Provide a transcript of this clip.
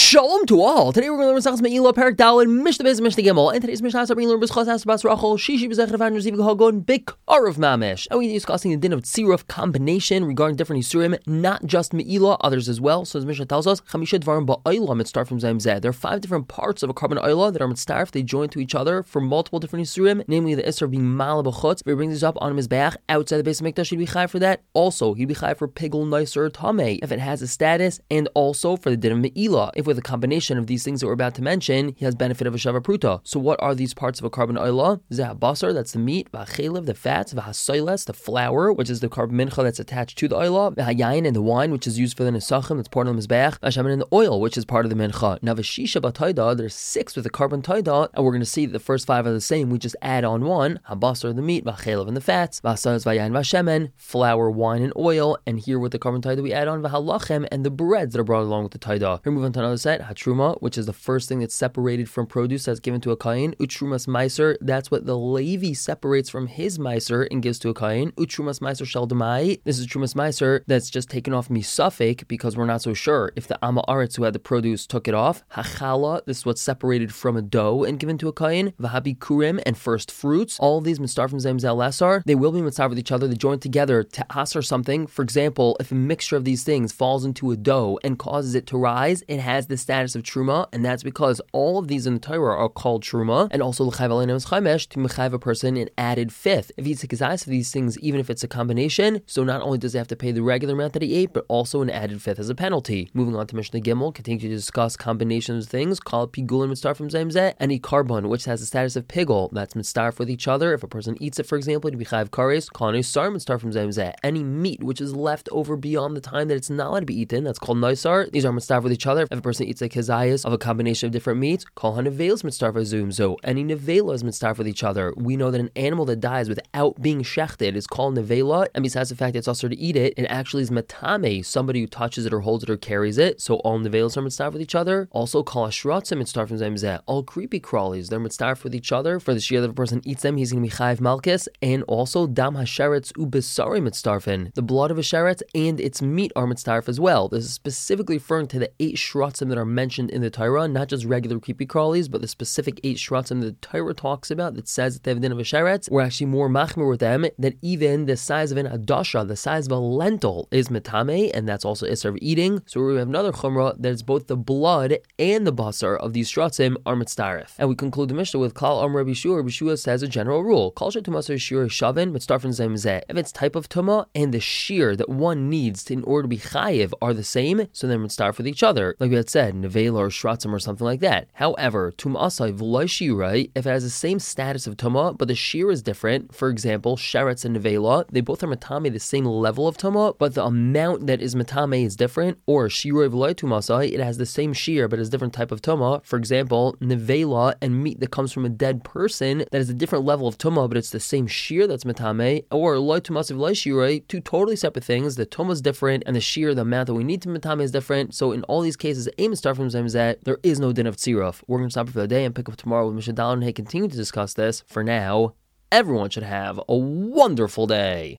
Shalom to all. Today we're going to learn Sachas Me'ila, Parak Daled, Mishnah Bez, Mishnah Gimel. And today's Mishnah is going to learn B'schos Asabas Rachel, Shishi B'zech Revan Reziv Hagon, Big Arav Mamish. And we're discussing the din of Tziruf combination regarding different Yisurim, not just Me'ila, others as well. So as Mishnah tells us, Chamisha Dvarim Ba'ayla Mitzvah from Zayim Zeh. There are 5 different parts of a carbon Ayla that are Mitzvah. They join to each other for multiple different Yisurim, namely the Isser of being Mala B'chutz. If he brings this up on his back outside the base of Mikdash, he'd be Chai for that. Also, he'd be Chai for Pigul Nicer Tameh if it has a status, and also for the din of Me'ila, if with a combination of these things that we're about to mention, he has benefit of a Shava Pruta. So what are these parts of a carbon Ayla? Zeh Basar, that's the meat, V'achelev, the fats, V'hasoiles, the flour, which is the carbon mincha that's attached to the Ayla, V'hayayin, and the wine, which is used for the Nesachim, that's poured on the Mizbech, V'hashaman, and the oil, which is part of the mincha. Now V'shisha B'taida, there's 6 with the carbon Taida, and we're going to see that the first 5 are the same, we just add on 1, Habasar, the meat, V'achelev, and the fats, V'hasoiles, V'hayayin, V'hashaman, flour, wine, and oil, and here with the carbon Taida we add on V'halachem, and the breads that are brought along with the Taida. Here we move on to another set, Hatruma, which is the first thing that's separated from produce that's given to a kain. Utrumas meiser, that's what the Levi separates from his meiser and gives to a kain. Utrumas meiser shel demai, this is trumas meiser that's just taken off misafek because we're not so sure if the Amma Aretz who had the produce took it off. Hachala, this is what's separated from a dough and given to a kain. Vahabi kurim, and first fruits. All of these mitzvah from Zem Zel Lasar, they will be mitzvah with each other. They join together to asar something. For example, if a mixture of these things falls into a dough and causes it to rise, it has the status of truma, and that's because all of these in the Torah are called truma, and also l'chayv aleinu is chaimesh, to mechayiv a person an added fifth. If he takes his eyes for these things, even if it's a combination, so not only does he have to pay the regular amount that he ate, but also an added fifth as a penalty. Moving on to Mishnah Gimel, continue to discuss combinations of things, called pigul and mitzvah from Zayim Zeh, any carbon which has the status of pigul, that's mitzvah with each other. If a person eats it, for example, to be chayv kares, called nisar mitzvah from Zayim Zeh. Any meat which is left over beyond the time that it's not allowed to be eaten, that's called nisar. These are mitzvah with each other. If a person eats a kezayas of a combination of different meats, call hanavels mitzvah zoom. So any nevela is mitzvah with each other. We know that an animal that dies without being shechted is called nevela, and besides the fact that it's also to eat it, it actually is matame, somebody who touches it or holds it or carries it. So all nevelas are mitzvah with each other. Also call ashratzim mitzvah from Zayim Zeh. All creepy crawlies, they're mitzvah with each other. For the shia that if a person eats them, he's going to be chayiv malchus. And also dam hasheretz ubesari mitzvah. The blood of a sheretz and its meat are mitzvah as well. This is specifically referring to the 8 shratzim that are mentioned in the Torah, not just regular creepy crawlies, but the specific 8 shratzim that the Torah talks about that says that they have a din of a sheretz. We're actually more machmir with them that even the size of an adasha, the size of a lentil, is metame, and that's also isser of eating. So we have another chumrah that is both the blood and the basar of these shratzim are mitzdarif. And we conclude the Mishnah with Klal Amr Rabbi Shua. Rabbi Shua says a general rule: Kol shetumasar shir shavin mitzdarf from Zayim Zeh. If it's type of tuma and the shear that one needs in order to be chayiv are the same, so then mitzdarf with each other, like we had said, nevela or shratzim or something like that. However, tumasai v'loy shirai, if it has the same status of tuma but the shear is different, for example, sheretz and nevela, they both are matame the same level of tuma, but the amount that is matame is different. Or shirai v'loy tumasai, it has the same shear but is different type of tuma. For example, nevela and meat that comes from a dead person that is a different level of tuma but it's the same shear that's matame. Or loy tumasai v'loy shirai, two totally separate things. The tuma is different and the shear, the amount that we need to matame is different. So in all these cases, aim start from Zayim Zeh, there is no din of tziruf. We're going to stop for the day and pick up tomorrow with Mishnah Daled and continue to discuss this. For now, everyone should have a wonderful day.